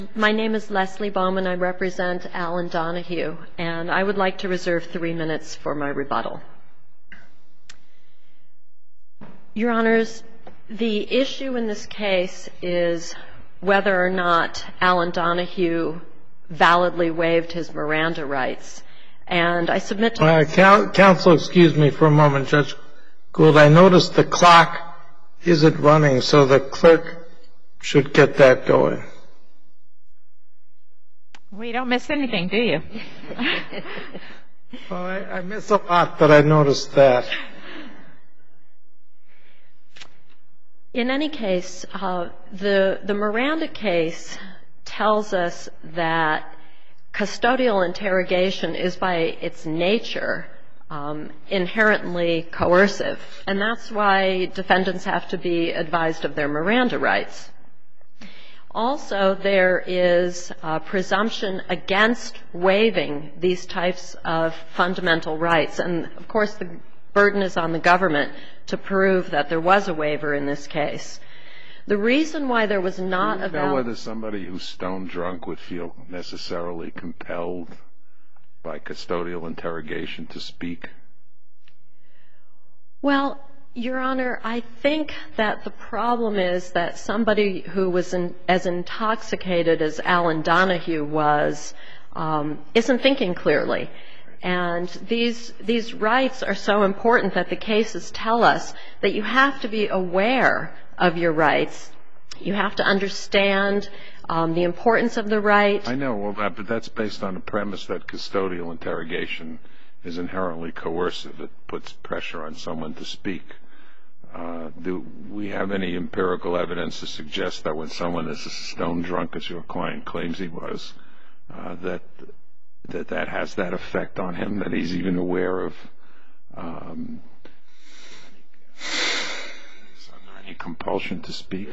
My name is Leslie Bowman. I represent Alan Donahue, and I would like to reserve 3 minutes for my rebuttal. Your Honors, the issue in this case is whether or not Alan Donahue validly waived his Miranda rights. And I submit to Counsel, excuse me for a moment, Judge Gould. I noticed the clock isn't running, so the clerk should get that going. Well, you don't miss anything, do you? Well, I miss a lot, but I noticed that. In any case, the Miranda case tells us that custodial interrogation is by its nature inherently coercive, and that's why defendants have to be advised of their Miranda rights. Also, there is a presumption against waiving these types of fundamental rights, and of course the burden is on the government to prove that there was a waiver in this case. The reason why there was not a Do you know whether somebody who's stone drunk would feel necessarily compelled by custodial interrogation to speak? Well, Your Honor, I think that the problem is that somebody who was as intoxicated as Alan Donahue was isn't thinking clearly. And these rights are so important that the cases tell us that you have to be aware of your rights. You have to understand the importance of the right. I know all that, but that's based on the premise that custodial interrogation is inherently coercive. It puts pressure on someone to speak. Do we have any empirical evidence to suggest that when someone is as stone drunk as your client claims he was, that has that effect on him, that he's even aware of is there any compulsion to speak?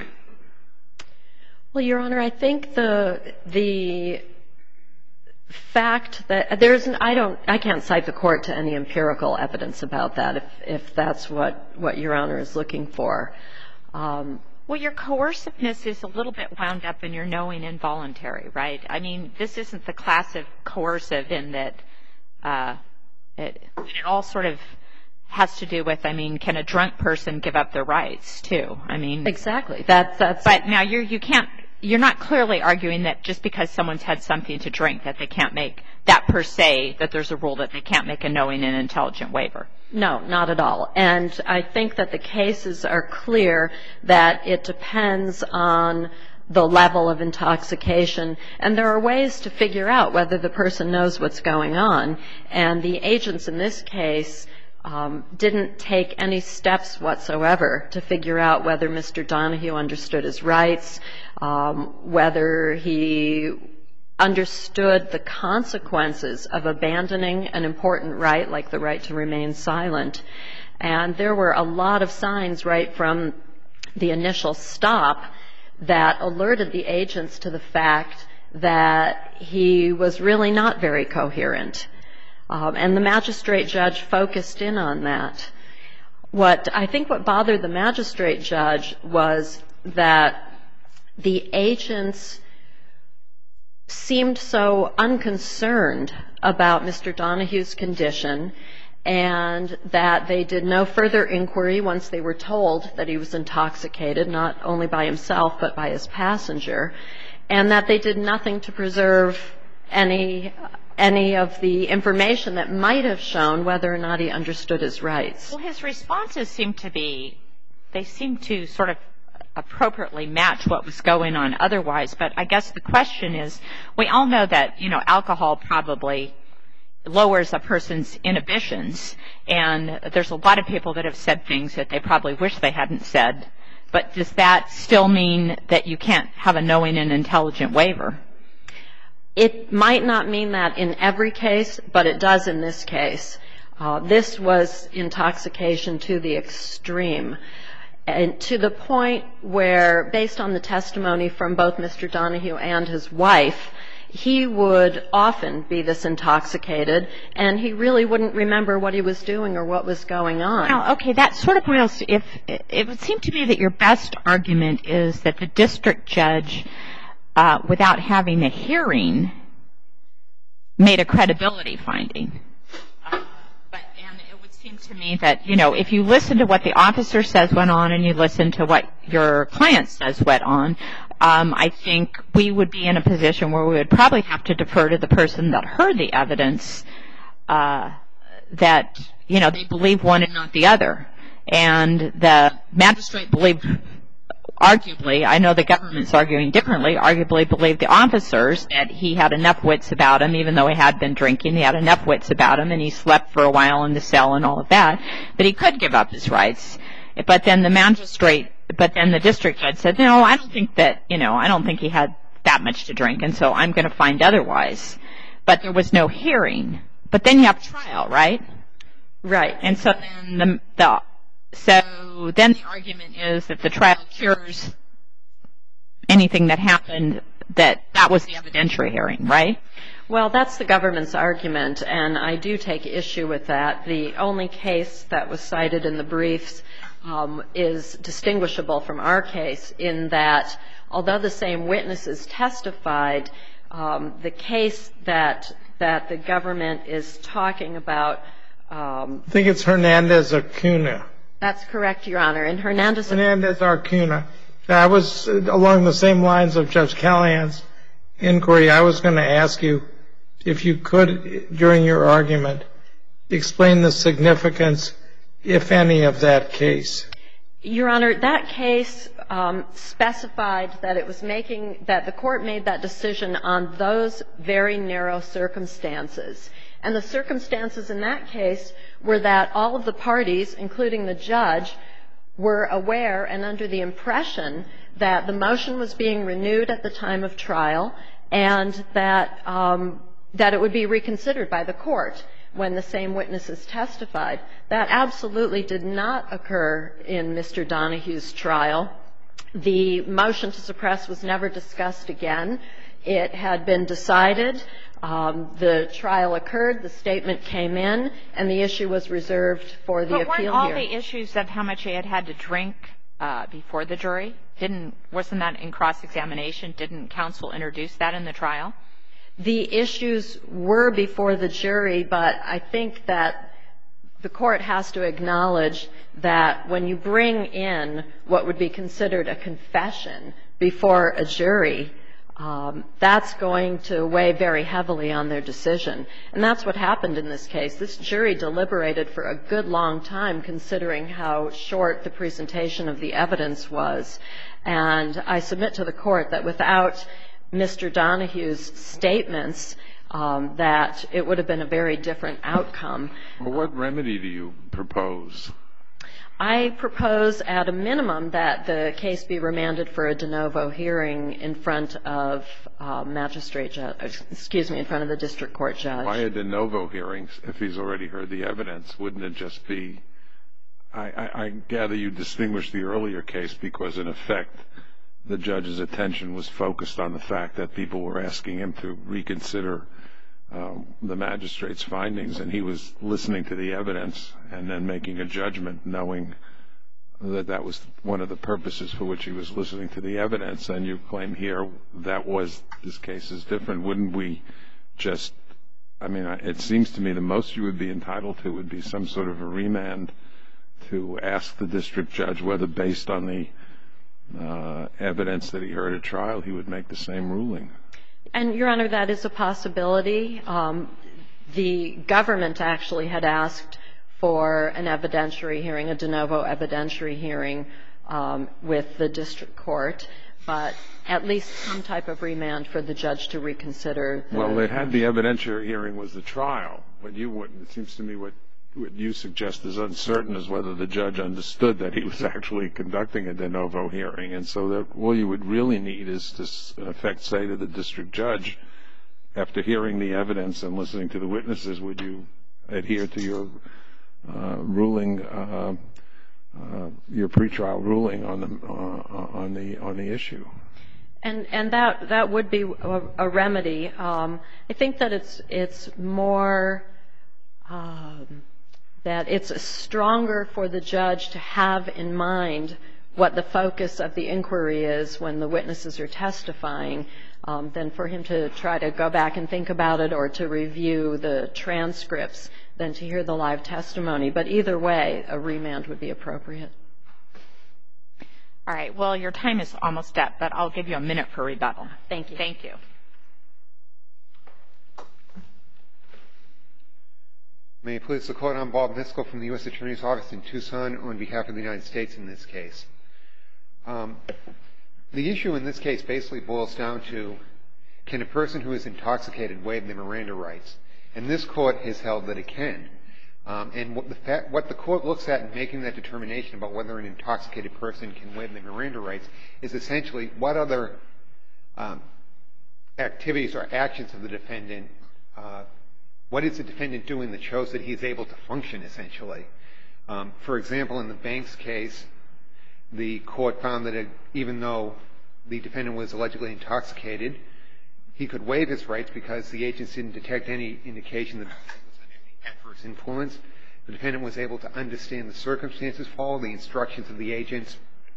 Well, Your Honor, I think the fact that I can't cite the court to any empirical evidence about that if that's what Your Honor is looking for. Well, your coerciveness is a little bit wound up in your knowing involuntary, right? I mean, this isn't the class of coercive in that it all sort of has to do with, I mean, can a drunk person give up their rights too? I mean, exactly. But now you're not clearly arguing that just because someone's had something to drink that they can't make that per se, that there's a rule that they can't make a knowing and intelligent waiver. No, not at all. And I think that the cases are clear that it depends on the level of intoxication, and there are ways to figure out whether the person knows what's going on. And the agents in this case didn't take any steps whatsoever to figure out whether Mr. Donahue understood his rights, whether he understood the consequences of abandoning an important right like the right to remain silent. And there were a lot of signs right from the initial stop that alerted the agents to the fact that he was really not very coherent. And the magistrate judge focused in on that. I think what bothered the magistrate judge was that the agents seemed so unconcerned about Mr. Donahue's condition, and that they did no further inquiry once they were told that he was intoxicated, not only by himself but by his passenger, and that they did nothing to preserve any of the information that might have shown whether or not he understood his rights. Well, his responses seem to sort of appropriately match what was going on otherwise. But I guess the question is, we all know that, alcohol probably lowers a person's inhibitions, and there's a lot of people that have said things that they probably wish they hadn't said. But does that still mean that you can't have a knowing and intelligent waiver? It might not mean that in every case, but it does in this case. This was intoxication to the extreme, and to the point where, based on the testimony from both Mr. Donahue and his wife, he would often be this intoxicated, and he really wouldn't remember what he was doing or what was going on. Now, okay, that sort of points, it would seem to me that your best argument is that the district judge without having a hearing, made a credibility finding. And it would seem to me that, if you listen to what the officer says went on and you listen to what your client says went on, I think we would be in a position where we would probably have to defer to the person that heard the evidence that, they believe one and not the other. And the magistrate believed, arguably, I know the government's arguing differently, arguably believed the officers that he had enough wits about him, even though he had been drinking, he had enough wits about him, and he slept for a while in the cell and all of that he could give up his rights. But then the district judge said, no, I don't think that, I don't think he had that much to drink, and so I'm going to find otherwise. But there was no hearing. But then you have trial, right? Right. And so then then the argument is that the trial cures anything that happened, that was the evidentiary hearing, right? Well, that's the government's argument, and I do take issue with that. The only case that was cited in the briefs is distinguishable from our case in that, although the same witnesses testified, the case that the government is talking about. I think it's Hernandez-Acuna. That's correct, Your Honor. In Hernandez-Acuna. I was along the same lines of Judge Callahan's inquiry. I was going to ask you if you could, during your argument, explain the significance, if any, of that case. Your Honor, that case specified that the court made that decision on those very narrow circumstances. And the circumstances in that case were that all of the parties, including the judge, were aware and under the impression that the motion was being renewed at the time of trial and that it would be reconsidered by the court when the same witnesses testified. That absolutely did not occur in Mr. Donahue's trial. The motion to suppress was never discussed again. It had been decided. The trial occurred, the statement came in, and the issue was reserved for the appeal here. But weren't all the issues of how much he had to drink before the jury? Wasn't that in cross-examination? Didn't counsel introduce that in the trial? The issues were before the jury, but I think that the court has to acknowledge that when you bring in what would be considered a confession before a jury, that's going to weigh very heavily on their decision. And that's what happened in this case. This jury deliberated for a good long time, considering how short the presentation of the evidence was. And I submit to the court that without Mr. Donahue's statements, that it would have been a very different outcome. Well, what remedy do you propose? I propose at a minimum that the case be remanded for a de novo hearing in front of in front of the district court judge. Why a de novo hearing if he's already heard the evidence? Wouldn't it just be, I gather you distinguished the earlier case because in effect the judge's attention was focused on the fact that people were asking him to reconsider the magistrate's findings, and he was listening to the evidence and then making a judgment knowing that that was one of the purposes for which he was listening to the evidence. And you claim here this case is different. Wouldn't we just, it seems to me the most you would be entitled to would be some sort of a remand to ask the district judge whether based on the evidence that he heard at trial he would make the same ruling. And, Your Honor, that is a possibility. The government actually had asked for an evidentiary hearing, a de novo evidentiary hearing with the district court, but at least some type of remand for the judge to reconsider. Well, they had the evidentiary hearing was the trial, but you wouldn't. It seems to me what you suggest is uncertain as whether the judge understood that he was actually conducting a de novo hearing. And so that all you would really need is to, in effect, say to the district judge, after hearing the evidence and listening to the witnesses, would you adhere to your ruling, your pretrial ruling on the issue? And that would be a remedy. I think that it's more that it's stronger for the judge to have in mind what the focus of the inquiry is when the witnesses are testifying, than for him to try to go back and think about it or to review the transcripts than to hear the live testimony. But either way, a remand would be appropriate. All right. Well, your time is almost up, but I'll give you a minute for rebuttal. Thank you. Thank you. May it please the Court, I'm Bob Miskell from the U.S. Attorney's Office in Tucson on behalf of the United States in this case. The issue in this case basically boils down to, can a person who is intoxicated waive their Miranda rights? And this Court has held that it can. And what the Court looks at in making that determination about whether an intoxicated person can waive their Miranda rights is essentially what other activities or actions of the defendant, what is the defendant doing that shows that he's able to function, essentially. For example, in the Banks case, the Court found that even though the defendant was allegedly intoxicated, he could waive his rights because the agents didn't detect any indication that the defendant was under any adverse influence. The defendant was able to understand the circumstances, follow the instructions of the agents,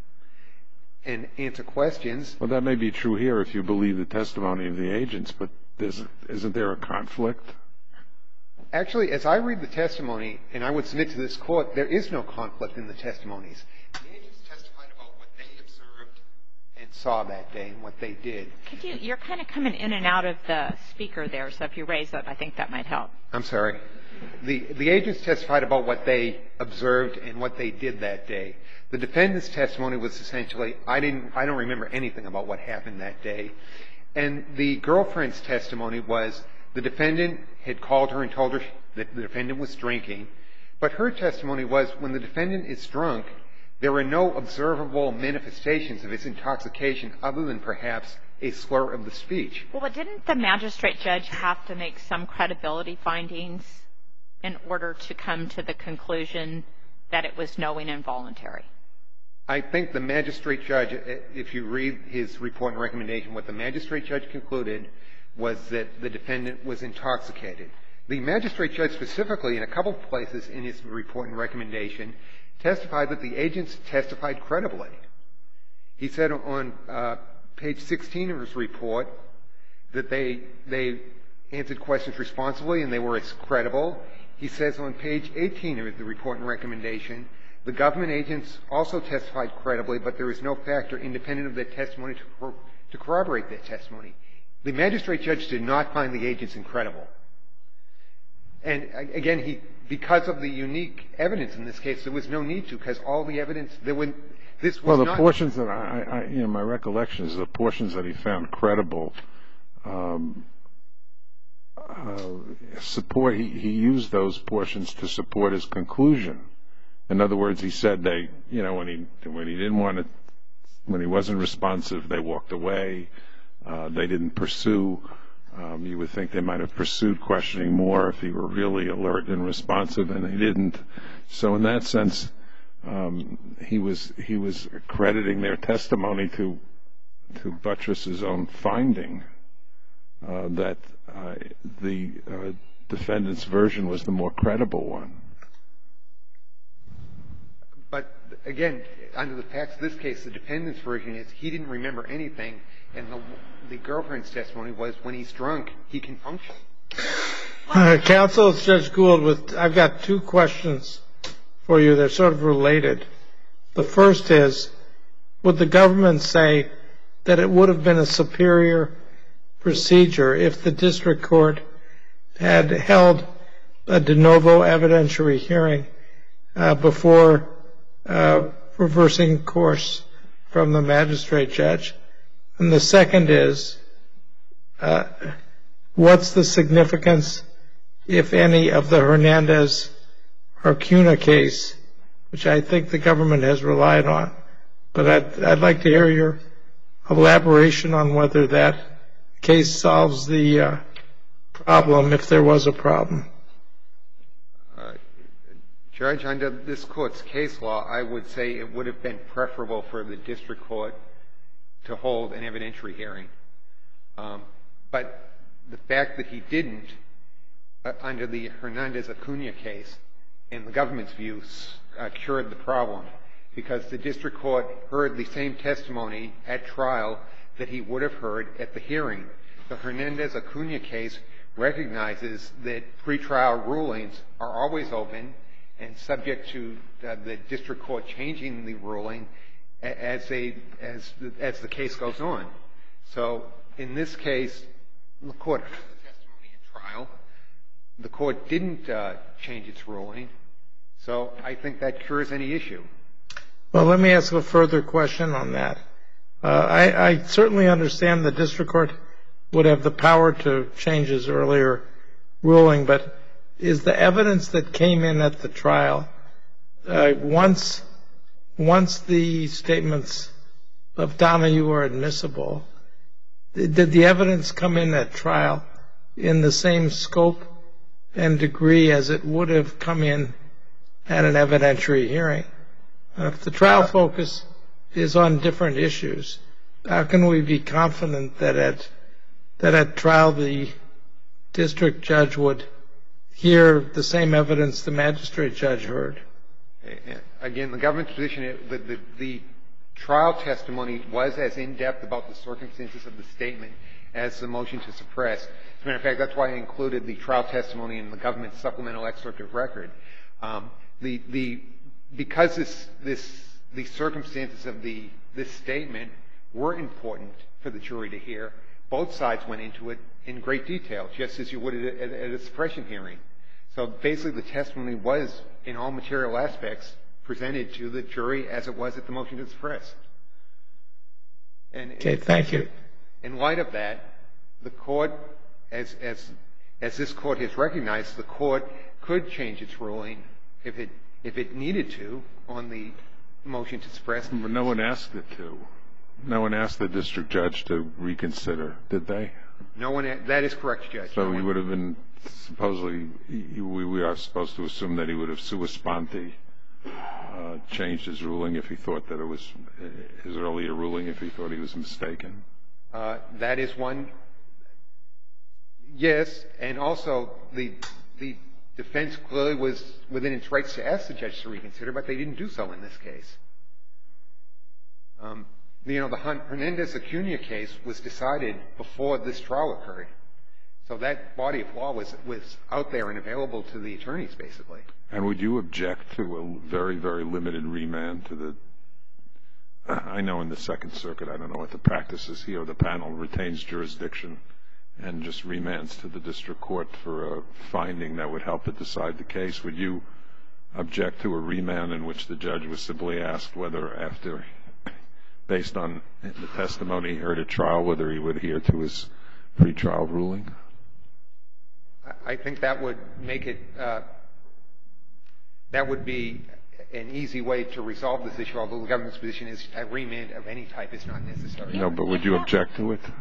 and answer questions. Well, that may be true here if you believe the testimony of the agents, but isn't there a conflict? Actually, as I read the testimony, and I would submit to this Court, there is no conflict in the testimonies. The agents testified about what they observed and saw that day and what they did. You're kind of coming in and out of the speaker there, so if you raise it, I think that might help. I'm sorry. The agents testified about what they observed and what they did that day. The defendant's testimony was essentially, I don't remember anything about what happened that day. And the girlfriend's testimony was, the defendant had called her and told her that the defendant was drinking, but her testimony was, when the defendant is drunk, there are no observable manifestations of his intoxication other than perhaps a slur of the speech. Well, but didn't the magistrate judge have to make some credibility findings in order to come to the conclusion that it was knowing and voluntary? I think the magistrate judge, if you read his report and recommendation, what the magistrate judge concluded was that the defendant was intoxicated. The magistrate judge specifically, in a couple of places in his report and recommendation, testified that the agents testified credibly. He said on page 16 of his report that they answered questions responsibly and they were as credible. He says on page 18 of the report and recommendation, the government agents also testified credibly, but there is no factor independent of their testimony to corroborate their testimony. The magistrate judge did not find the agents incredible. And again, because of the unique evidence in this case, there was no need to, because all the evidence, this was not. Well, the portions that my recollection is the portions that he found credible, he used those portions to support his conclusion. In other words, he said when he wasn't responsive, they walked away. They didn't pursue. You would think they might have pursued questioning more if he were really alert and responsive, and they didn't. So in that sense, he was crediting their testimony to buttress his own finding that the defendant's version was the more credible one. But again, under the facts of this case, the defendant's version is he didn't remember anything, and the girlfriend's testimony was when he's drunk, he can function. Counsel, Judge Gould, I've got two questions for you. They're sort of related. The first is, would the government say that it would have been a superior procedure if the district court had held a de novo evidentiary hearing before reversing course from the magistrate judge? And the second is, what's the significance, if any, of the Hernandez-Arcuna case, which I think the government has relied on? But I'd like to hear your elaboration on whether that case solves the problem, if there was a problem. Judge, under this court's case law, I would say it would have been preferable for the district court to hold an evidentiary hearing. But the fact that he didn't, under the Hernandez-Arcuna case, in the government's view, cured the problem, because the district court heard the same testimony at trial that he would have heard at the hearing. The Hernandez-Acuna case recognizes that pretrial rulings are always open and subject to the district court changing the ruling as the case goes on. So in this case, the court heard the testimony at trial. The court didn't change its ruling. So I think that cures any issue. Well, let me ask a further question on that. I certainly understand the district court would have the power to change his earlier ruling, but is the evidence that came in at the trial, once the statements of Donahue are admissible, did the evidence come in at trial in the same scope and degree as it would have come in at an evidentiary hearing? If the trial focus is on different issues, how can we be confident that at trial the district judge would hear the same evidence the magistrate judge heard? Again, the government's position, the trial testimony was as in-depth about the circumstances of the statement as the motion to suppress. As a matter of fact, that's why I included the trial testimony in the government's supplemental excerpt of record. Because the circumstances of this statement were important for the jury to hear, both sides went into it in great detail, just as you would at a suppression hearing. So basically the testimony was, in all material aspects, presented to the jury as it was at the motion to suppress. Okay, thank you. In light of that, the court, as this court has recognized, the court could change its ruling if it needed to on the motion to suppress. But no one asked it to. No one asked the district judge to reconsider, did they? No one. That is correct, Judge. So he would have been supposedly. We are supposed to assume that he would have sua sponte changed his ruling if he thought that it was his earlier ruling, if he thought he was mistaken. That is one. Yes, and also the defense clearly was within its rights to ask the judge to reconsider, but they didn't do so in this case. The Hernandez-Acuna case was decided before this trial occurred. So that body of law was out there and available to the attorneys, basically. And would you object to a very, very limited remand to the – I know in the Second Circuit, I don't know what the practice is here, the panel retains jurisdiction and just remands to the district court for a finding that would help it decide the case. Would you object to a remand in which the judge was simply asked whether after – based on the testimony he heard at trial, whether he would adhere to his pretrial ruling? I think that would make it that would be an easy way to resolve this issue, although the government's position is a remand of any type is not necessary. No, but would you object to it?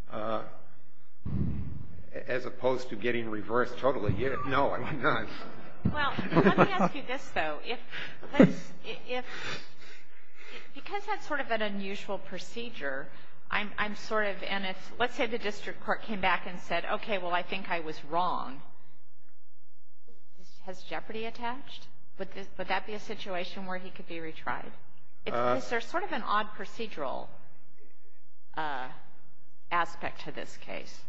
As opposed to getting reversed totally, no, I would not. Well, let me ask you this, though. Because that's sort of an unusual procedure, I'm sort of, and if, let's say the district court came back and said, okay, well, I think I was wrong. Has jeopardy attached? Would that be a situation where he could be retried? Is there sort of an odd procedural aspect to this case?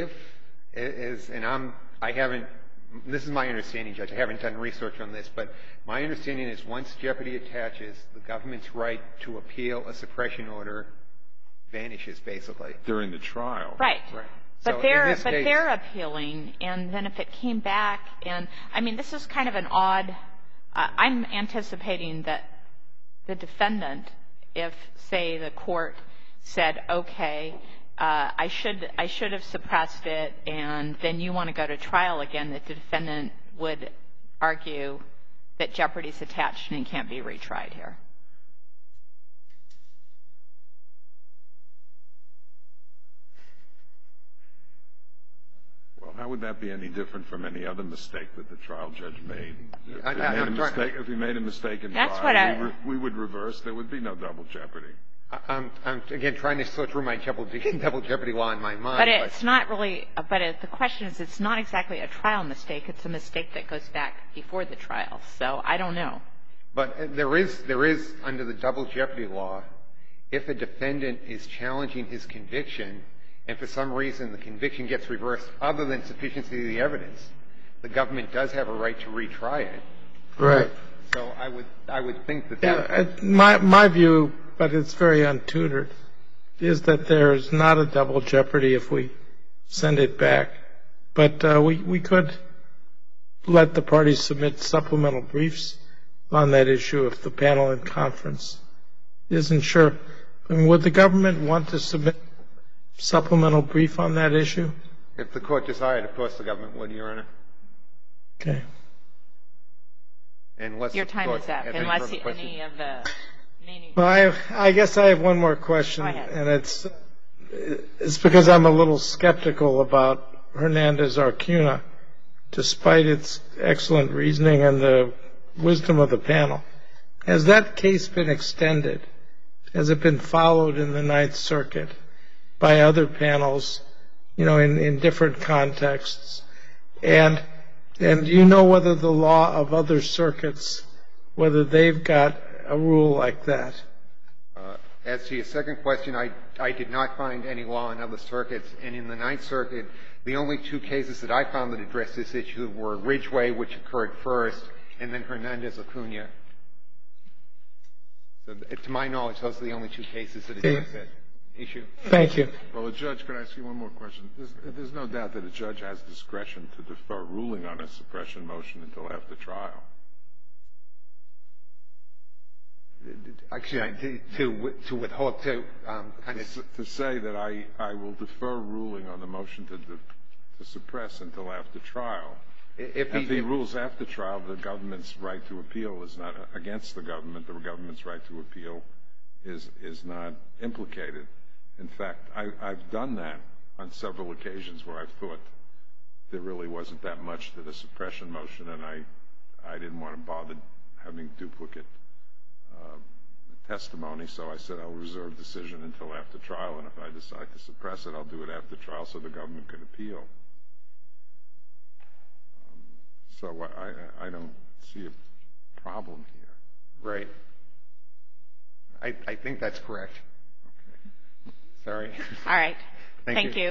I haven't, this is my understanding, Judge. I haven't done research on this, but my understanding is once jeopardy attaches, the government's right to appeal a suppression order vanishes, basically. During the trial. Right. But So they're appealing, and then if it came back, and I mean, this is kind of an odd. I'm anticipating that the defendant, if say the court said, okay, I should have suppressed it, and then you want to go to trial again, that the defendant would argue that jeopardy's attached and he can't be retried here. Well, how would that be any different from any other mistake that the trial judge made? If he made a mistake in trial, we would reverse. There would be no double jeopardy. I'm again trying to sort through my double jeopardy law in my mind. But it's not really. But the question is, it's not exactly a trial mistake. It's a mistake that goes back before the trial. So I don't know. But there is under the double jeopardy law if a defendant is challenging his conviction and for some reason the conviction gets reversed other than sufficiency of the evidence, the government does have a right to retry it. Right. So I would think that that... My view, but it's very untutored, is that there's not a double jeopardy if we send it back. But we could let the parties submit supplemental briefs on that issue if the panel in conference isn't sure. I mean, would the government want to submit supplemental brief on that issue? If the court desired, of course the government would, Your Honor. Okay. Unless Your time is up. Unless any any of the meaning. Well, I guess I have one more question. Go ahead. And it's because I'm a little skeptical about Hernandez-Arcuna, despite its excellent reasoning and the wisdom of the panel. Has that case been extended? Has it been followed in the Ninth Circuit by other panels, in different contexts? And do you know whether the law of other circuits, whether they've got a rule like that? As to your second question, I did not find any law in other circuits. And in the Ninth Circuit, the only two cases that I found that addressed this issue were Ridgway, which occurred first, and then Hernandez-Arcuna. So to my knowledge, those are the only two cases that address that issue. Thank you. Well, Judge, can I ask you one more question? There's no doubt that a judge has discretion to defer ruling on a suppression motion until after trial. Actually, to withhold, to kind of... To say that I will defer ruling on the motion to suppress until after trial. If he rules after trial, the government's right to appeal is not against the government. The government's right to appeal is not implicated. In fact, I've done that on several occasions where I've thought there really wasn't that much to the suppression motion, and I didn't want to bother having duplicate testimony, so I said I'll reserve decision until after trial, and if I decide to suppress it, I'll do it after trial so the government can appeal. So I don't see a problem here. Right. I think that's correct. Okay. Sorry. All right. Thank you.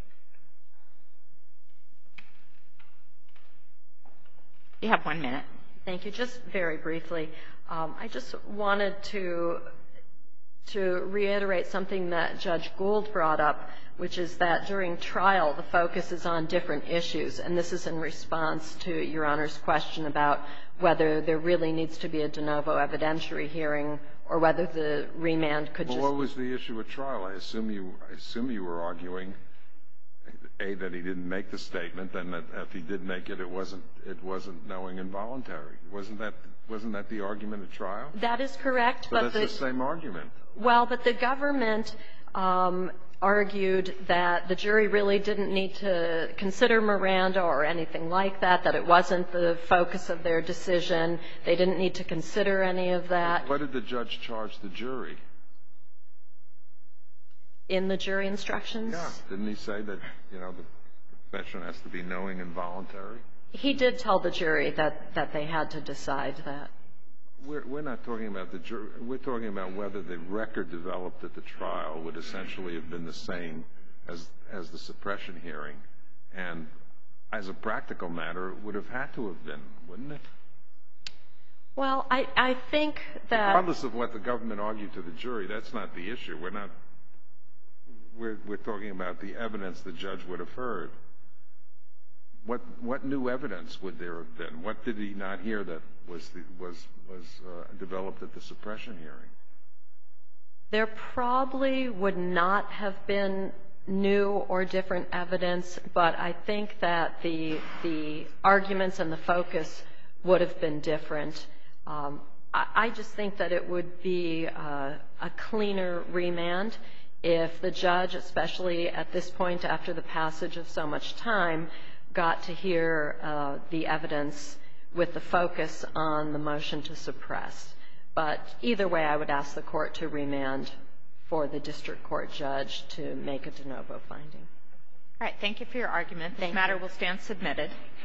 You have 1 minute. Thank you. Just very briefly, I just wanted to reiterate something that Judge Gould brought up, which is that during trial the focus is on different issues, and this is in response to Your Honor's question about whether there really needs to be a de novo evidentiary hearing or whether the remand could just... Well, what was the issue at trial? I assume you were arguing, A, that he didn't make the statement, and that if he did make it, it wasn't knowing involuntary. Wasn't that the argument at trial? That is correct. So that's the same argument. Well, but the government argued that the jury really didn't need to consider Miranda or anything like that, that it wasn't the focus of their decision. They didn't need to consider any of that. What did the judge charge the jury? In the jury instructions? Yeah. Didn't he say that, the confession has to be knowing involuntary? He did tell the jury that they had to decide that. We're not talking about the jury. We're talking about whether the record developed at the trial would essentially have been the same as the suppression hearing. And as a practical matter, it would have had to have been, wouldn't it? Well, I think that... Regardless of what the government argued to the jury, that's not the issue. We're talking about the evidence the judge would have heard. What new evidence would there have been? What did he not hear that was developed at the suppression hearing? There probably would not have been new or different evidence, but I think that the arguments and the focus would have been different. I just think that it would be a cleaner remand if the judge, especially at this point after the passage of so much time, got to hear the evidence with the focus on the motion to suppress. But either way, I would ask the court to remand for the district court judge to make a de novo finding. All right. Thank you for your argument. This matter will stand submitted.